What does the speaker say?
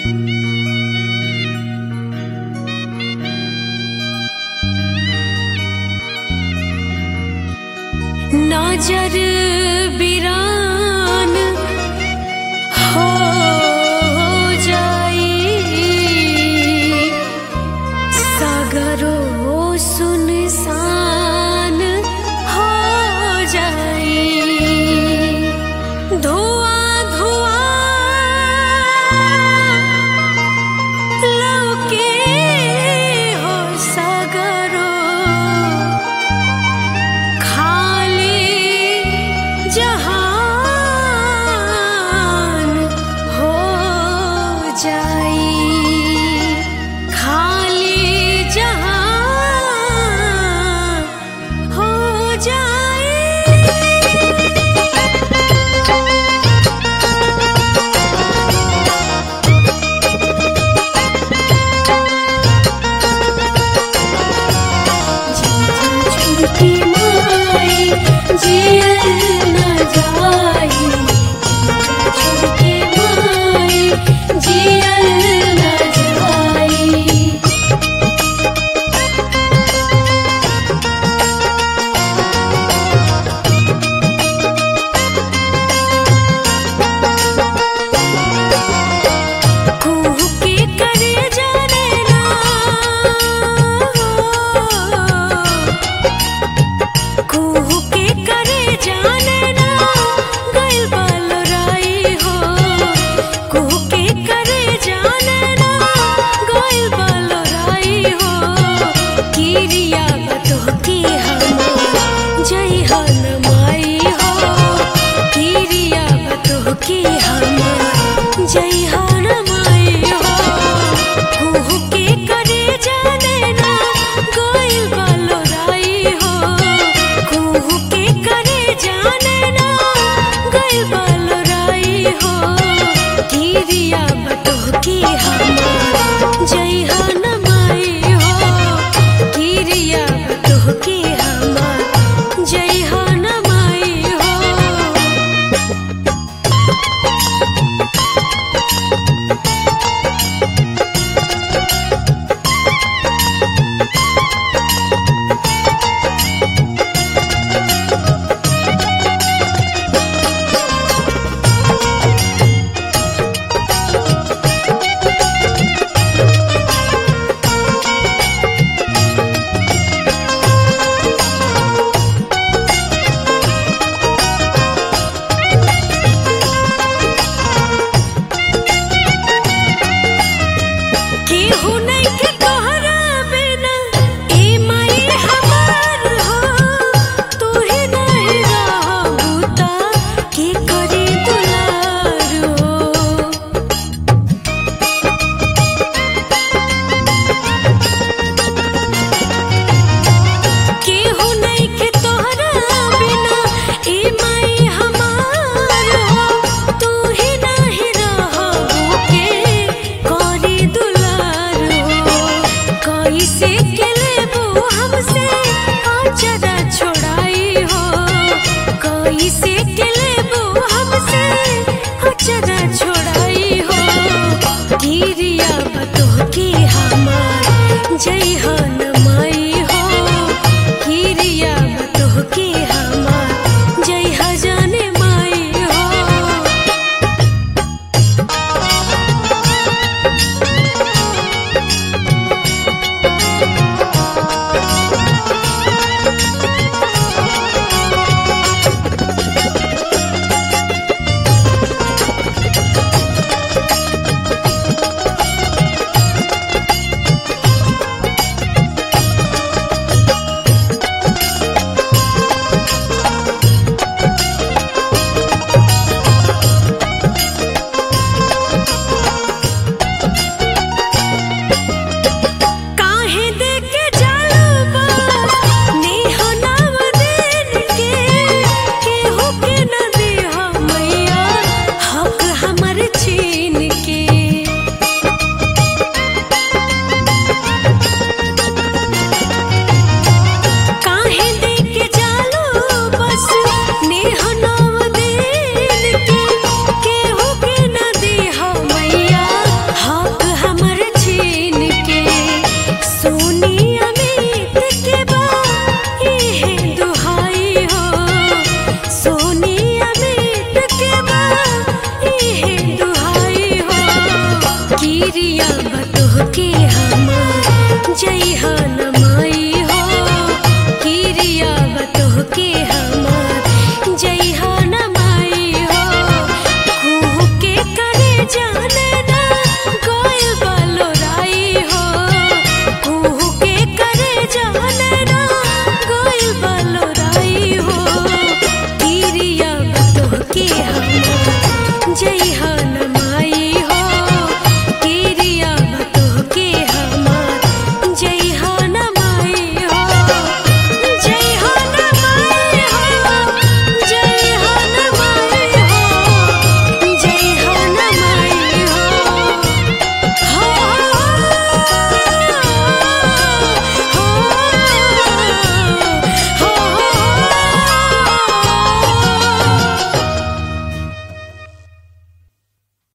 नजर बिरान हो जाई सागरो सुनसान हो जाई धुआं धुआं लौके हो सागरो जहान हो जाई खाली जहान हो जाई। छुट्टी माई जियल न जाई छुट्टी माई जियल न जाई। कुहू के करे जाने ना कुहू के करे जाने ना गइल बालोराई हो कुहू के करे जाने ना गइल बालोराई हो किरिया बतो की हम जय हन माई हो किरिया बतो की हम जय हन माई हो कुहू के करे जाने ना गइल बालोराई हो कुहू के करे जाने ना गइल बालोराई हो किरिया बतो की हम जय हन माई हो किरिया बतो की हम जय हन माई हो। केहू नइखे तोहरा बिना ए माई हमार हो तू ही नहीं रहबू त के करी दुलार हो केहू नइखे तोहरा बिना ए माई हमार हो तू ही नहीं रहबू के करी दुलार हो कैसे के लेबू हमसे आचरा छोड़ाई हो कैसे